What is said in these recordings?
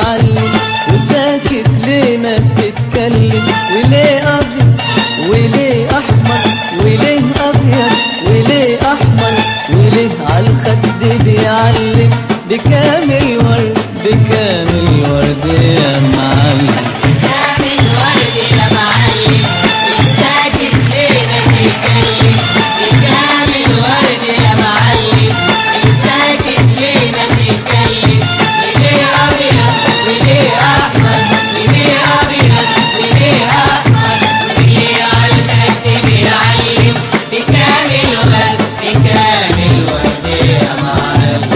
معلم وساكت ليه ما بتتكلم؟ وليه ابيض وليه احمر وليه ابيض وليه احمر وليه عالخد بيعلم؟ بكامل ورد بكامل ورد يا معلم، بكامل ورد يا معلم ساكت ليه ما بتتكلم؟ بكامل ورد يا معلم ساكت ليه ما بتتكلم؟ وليه ابيض وليه احمر وليه ابيض وليه احمر وليه عالخد بيعلم؟ بكامل ورد بكامل ورد يا معلم.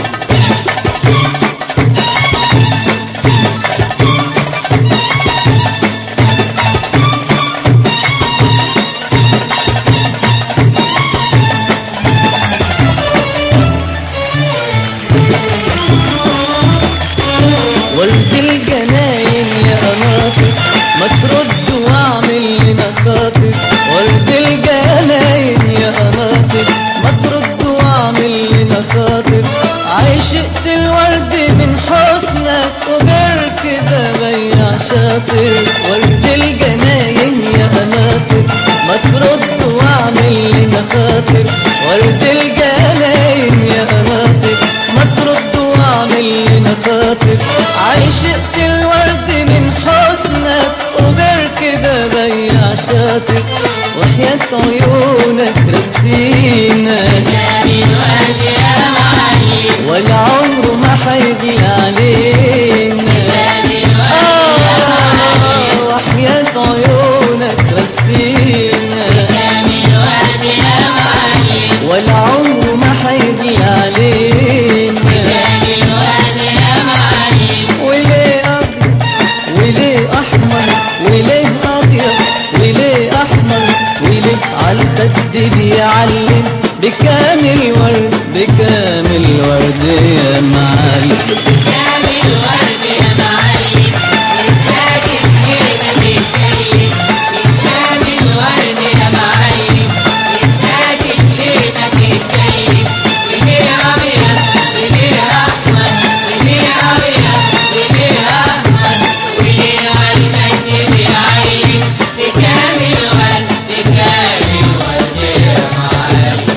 ورد الجناين يا قناطر ما ترد واعمل لنا خاطر، ورد الجناين يا قناطر ما ترد واعمل لنا خاطر، عشقت الورد من حسنك وغير كده بيع شاطر، ورد الجناين يا قناطر ما ترد واعمل لنا خاطر، ورد الجناين يا قناطر ما ترد واعمل لنا خاطر، عشقت الورد من حسنك وغير كده بيع شاطر، وحياة عيونك رسينا بكامل ورد يا معلم ولا عمره ما حيجي علينا، بكامل ورد يا معلم وحياة عيونك رسينا بكامل ورد يا معلم ولا عمره ما حيجي علينا، بكامل ورد يا معلم وليه أبيض وليه أحمر وليه أبيض وليه أحمر وليه عالخد بيعلم؟ بكامل ورد بكامل ورد يا معلم، بكامل ورد يا معلم ساكت ليه ما بتتكلم؟ بكامل ورد يا معلم ساكت ليه ما بتتكلم؟ وليه ابيض وليه احمر وليه ابيض وليه احمر وليه عالخد بيعلم؟ بكامل ورد بكامل ورد يا معلم.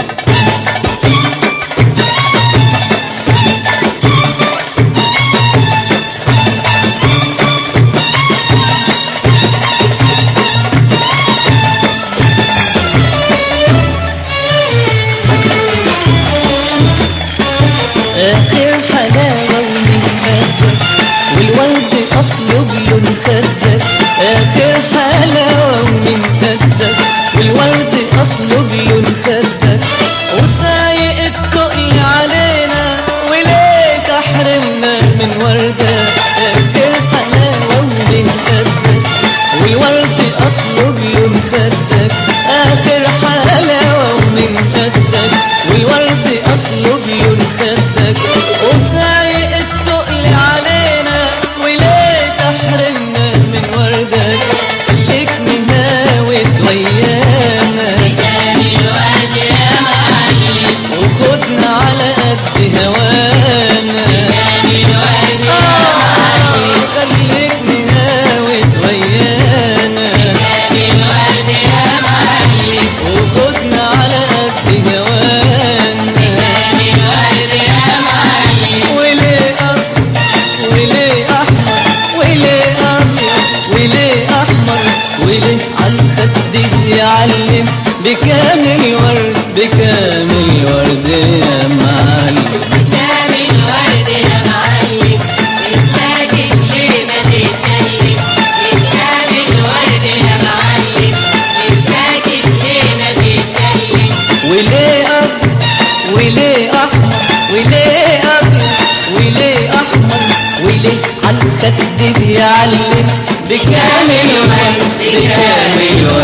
آخر حلاوة ومن خدك والورد أصله بلون خدك، آخر حلاوة ومن خدك والورد أصله بلون خدك، وسايق التقل علينا وليه تحرمنا من وردك؟ آخر حلاوة ومن خدك والورد أصله بلون خدك، آخر حلاوة ومن خدك والورد أصله بلون خدك، وسايق التقل علينا وليه تحرمنا من وردك؟ خليك مهاود ويانا بكامل ورد يا معلم وخدنا على قد هوانا، بكامل ورد يا معلم خليك مهاود ويانا بكامل ورد يا معلم وخدنا على قد هوانا، بكامل ورد يا معلم وليه أبيض وليه أحمر وليه أبيض وليه أحمر وليه عالخد بيعلم؟ بكامل ورد بكامل ورد يا معلم، بكامل ورد يا معلم ساكت ليه ما تتكلم؟ بكامل ورد يا معلم ساكت ليه ما تتكلم؟ وليه أبيض وليه أحمر وليه أبيض وليه أحمر وليه عالخد بيعلم؟ بكامل ورد بكامل ورد